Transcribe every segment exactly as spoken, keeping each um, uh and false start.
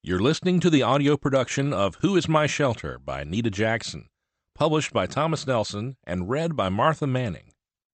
You're listening to the audio production of Who is My Shelter by Nita Jackson, published by Thomas Nelson and read by Martha Manning.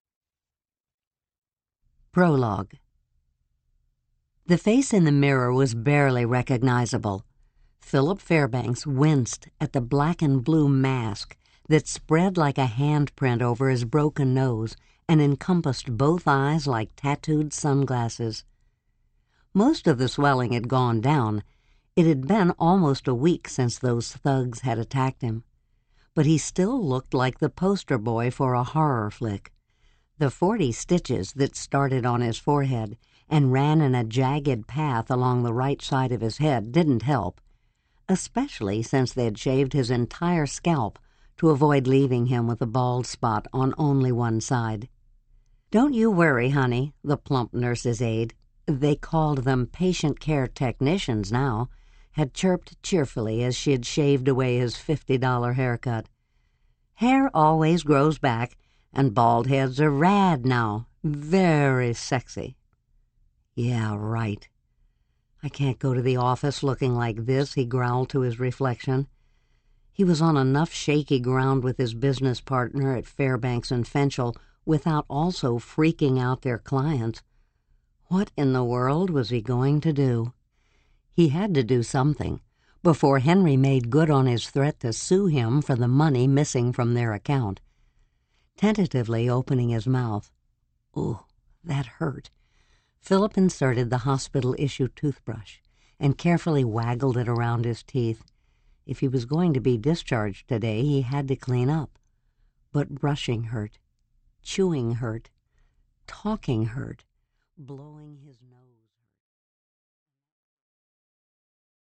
Prologue. The face in the mirror was barely recognizable. Philip Fairbanks winced at the black and blue mask that spread like a handprint over his broken nose and encompassed both eyes like tattooed sunglasses. Most of the swelling had gone down. It had been almost a week since those thugs had attacked him. But he still looked like the poster boy for a horror flick. The forty stitches that started on his forehead and ran in a jagged path along the right side of his head didn't help, especially since they had shaved his entire scalp to avoid leaving him with a bald spot on only one side. "Don't you worry, honey," the plump nurse's aide, they called them patient care technicians now, had chirped cheerfully as she had shaved away his fifty dollar haircut. "Hair always grows back, and bald heads are rad now. Very sexy." "Yeah, right. I can't go to the office looking like this," he growled to his reflection. He was on enough shaky ground with his business partner at Fairbanks and Fenchel without also freaking out their clients. What in the world was he going to do? He had to do something before Henry made good on his threat to sue him for the money missing from their account. Tentatively opening his mouth, ooh, that hurt, Philip inserted the hospital-issue toothbrush and carefully waggled it around his teeth. If he was going to be discharged today, he had to clean up. But brushing hurt, chewing hurt, talking hurt, blowing his nose.